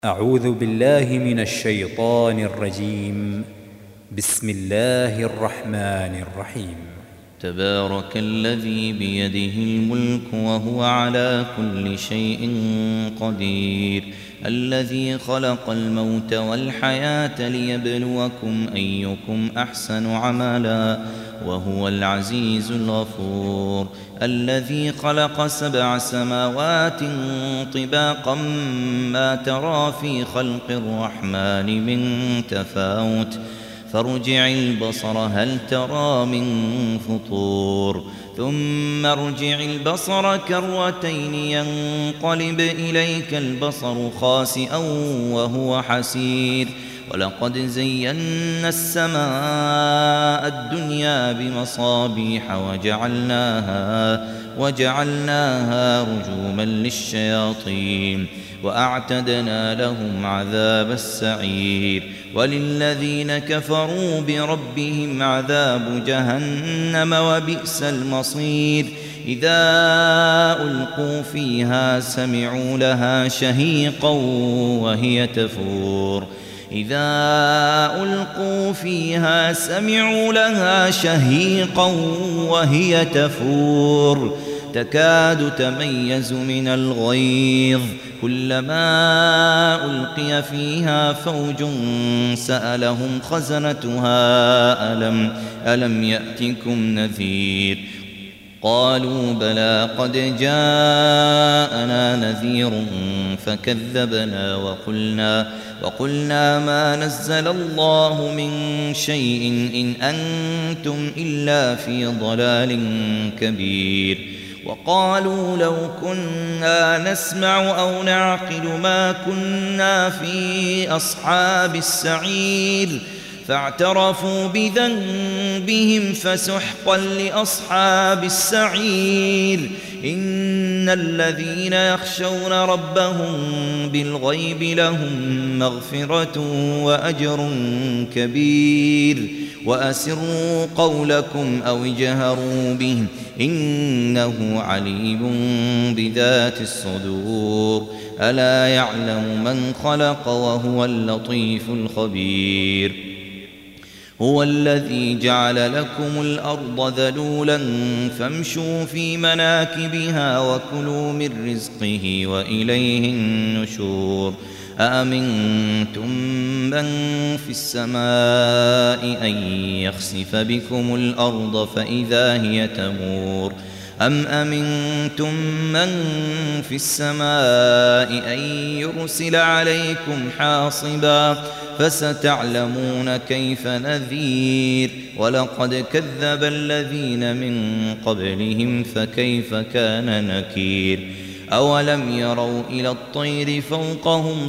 أعوذ بالله من الشيطان الرجيم. بسم الله الرحمن الرحيم. تبارك الذي بيده الملك وهو على كل شيء قدير، الذي خلق الموت والحياة ليبلوكم أيكم أحسن عملا، وهو العزيز الغفور، الذي خلق 7 سماوات طباقا ما ترى في خلق الرحمن من تفاوت، فارجع البصر هل ترى من فطور، ثم ارجع البصر كرتين ينقلب إليك البصر خاسئا وهو حسير، ولقد زينا السماء الدنيا بمصابيح وجعلناها رجوما للشياطين، وأعتدنا لهم عذاب السعير، وللذين كفروا بربهم عذاب جهنم وبئس المصير. إذا ألقوا فيها سمعوا لها شهيقا وهي تفور، إذا ألقوا فيها سمعوا لها شهيقا وهي تفور، تكاد تميز من الغيظ، كلما ألقي فيها فوج سألهم خزنتها ألم يأتكم نذير، قالوا بلى قد جاءنا نذير فكذبنا وقلنا ما نزل الله من شيء إن أنتم إلا في ضلال كبير، وقالوا لو كنا نسمع أو نعقل ما كنا في أصحاب السعير، فاعترفوا بذنبهم فسحقا لأصحاب السعير. إن الذين يخشون ربهم بالغيب لهم مغفرة وأجر كبير، وأسروا قولكم أو اجهروا به إنه عليم بذات الصدور، ألا يعلم من خلق وهو اللطيف الخبير. هو الذي جعل لكم الأرض ذلولا فامشوا في مناكبها وكلوا من رزقه وإليه النشور. أأمنتم من في السماء أن يخسف بكم الأرض فإذا هي تمور، أم أمنتم من في السماء أن يرسل عليكم حاصبا، فستعلمون كيف نذير. ولقد كذب الذين من قبلهم فكيف كان نكير. أولم يروا إلى الطير فوقهم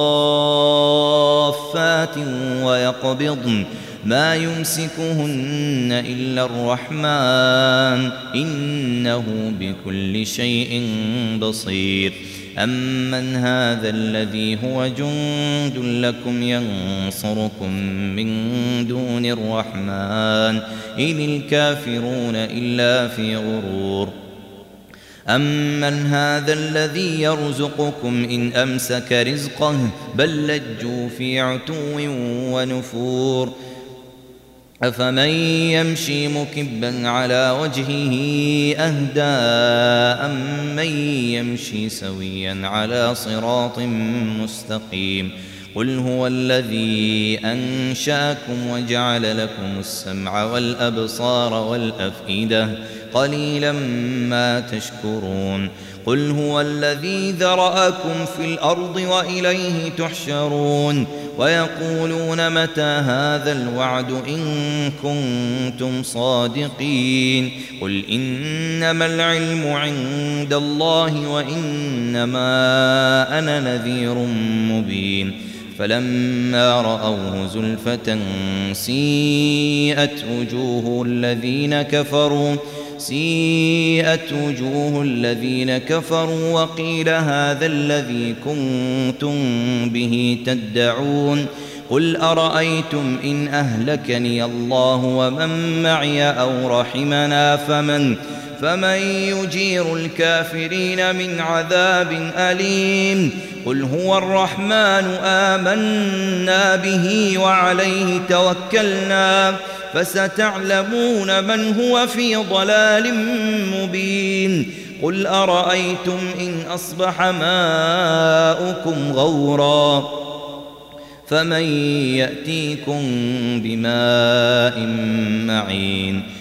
صافات ويقبضن ما يمسكهن إلا الرحمن إنه بكل شيء بصير. أمن هذا الذي هو جند لكم ينصركم من دون الرحمن إن الكافرون إلا في غرور. أمن هذا الذي يرزقكم إن أمسك رزقه بل لجوا في عتو ونفور. أفمن يمشي مكبا على وجهه أهدى أمن يمشي سويا على صراط مستقيم. قل هو الذي أنشأكم وجعل لكم السمع والأبصار والأفئدة قليلا ما تشكرون. قل هو الذي ذرأكم في الأرض وإليه تحشرون. ويقولون متى هذا الوعد إن كنتم صادقين. قل إنما العلم عند الله وإنما أنا نذير مبين. فلما رأوه زلفة سيئت وجوه الذين كفروا وقيل هذا الذي كنتم به تدعون. قل أرأيتم إن أهلكني الله ومن معي أو رحمنا فمن يجير الكافرين من عذاب أليم قل هو الرحمن آمنا به وعليه توكلنا فستعلمون من هو في ضلال مبين قل أرأيتم إن أصبح ماؤكم غورا فمن يأتيكم بماء معين